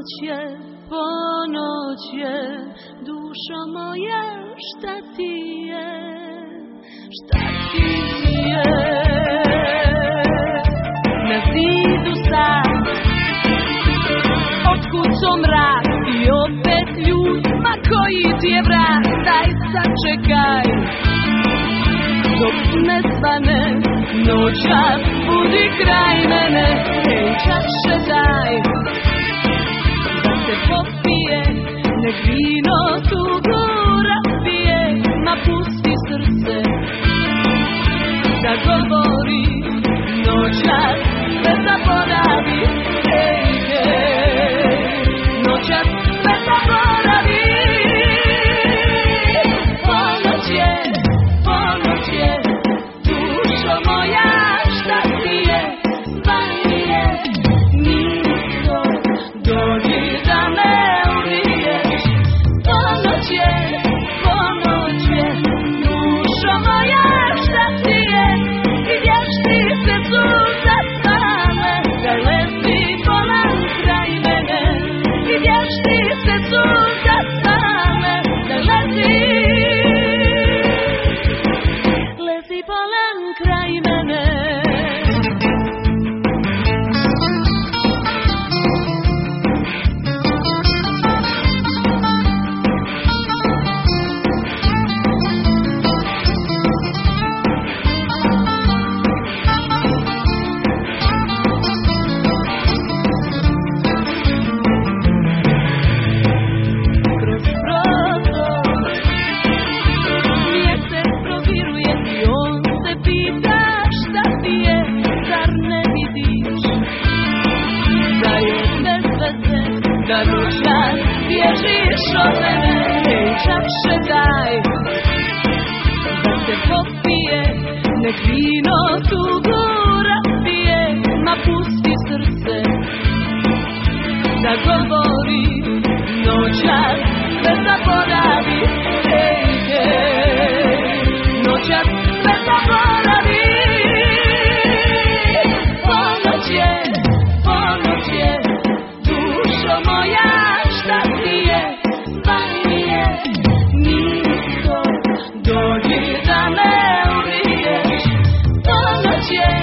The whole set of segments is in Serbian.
ponoće, dušo moja, šta ti je, šta ti je? Na zidu sad, otkud to mrak i opet ljud, ma koji ti je vrat, daj sačekaj, dok ne svane, noćas budi kraj mene, hej čaše daj, da se popije, nek vino tugu razbije, ma pusti srce, da govori, noćas sve zaboravi, hej, hej, noćas sve zaboravi. Ponoć je, dušo moja, šta ti je, van mi je, nisko, dođi da me uliješ. Ponoć je, dušo moja, šta ti je, i vješti se suza same, da lezi bolan kraj mene, i vješti se suza same, da lezi bolan kraj mene. Da noćas bježiš od mene, hej čaše daj, da se popije, nek vino tugu razbije, ma pusti srce, da govori, noćas sve zaboravi, hej, hej, noćas sve zaboravi. Ponoć je, dušo moja, šta ti je, van mi je, nisko, dođi da me uliješ. Ponoć je,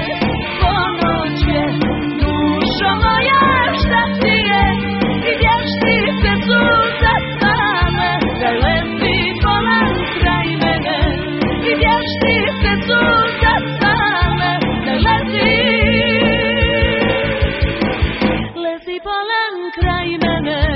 dušo moja, šta ti je, i vješti se suza same, da lezi bolan kraj mene, i vješti se suza same, da lezi bolan kraj mene.